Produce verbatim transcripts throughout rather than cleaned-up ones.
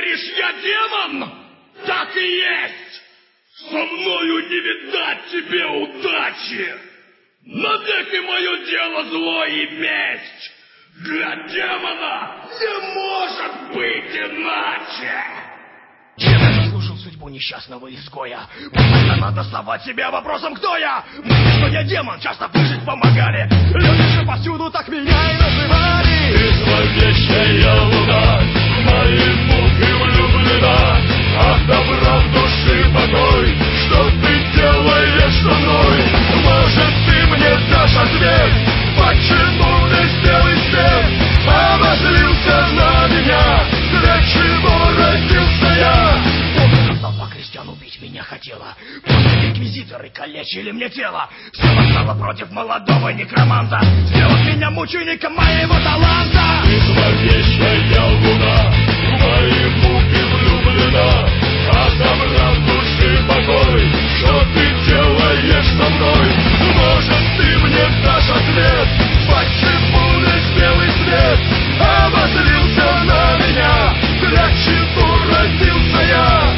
говоришь, я демон? Так и есть! Со мною не видать тебе удачи! Навеки мое дело зло и месть! Для демона не может быть иначе! Чем я заслужил судьбу несчастного изгоя? Постоянно надо совать себя вопросом, кто я? Мысли, что я демон, часто выжить помогали. Люди же повсюду так меня и называли. Ты зловещая луна, мои муки влюблена. Ах, добра в души покой, что ты делаешь со мной? Может, ты мне дашь ответ, почему весь белый свет обозлился на меня? Для чего родился я? Помню, как толпа крестьян убить меня хотела. После инквизиторы калечили мне тело. Все восстало против молодого некроманта, сделав меня мучеником моего таланта. Ты зловещая луна, в мои муки влюблена. А добра в души покой, что ты делаешь со мной? Может, ты мне дашь ответ, почему весь белый свет обозлился на меня? Для чего родился я?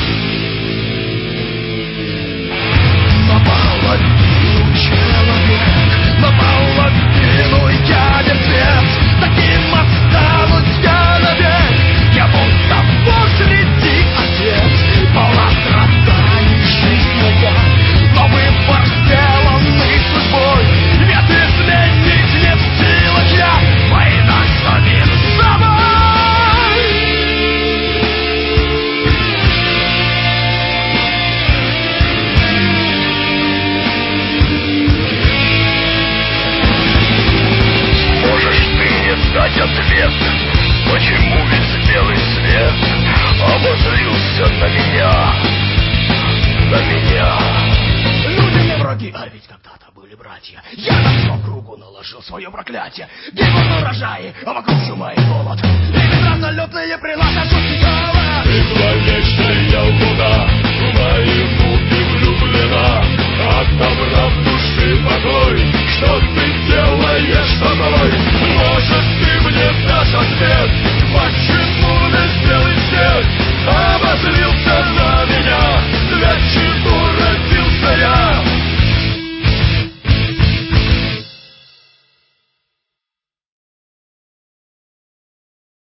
На половину человек, на половину я мертвец. Таким останусь я навек. Я будто Бог среди овец. Полна страданий жизнь моя, но выбор сделанный судьбой. Ведь изменить не в силах я, война с самим собой. Можешь ты мне дать ответ, почему весь белый свет обозлился на меня, на меня? Люди мне враги, а ведь когда-то были братья. Я на всю округу наложил свое проклятие. Гибнут на урожаи, а вокруг чума и голод. И безразолетные прилады жуткий голод. Ты зловещая луна, в мои муки влюблена.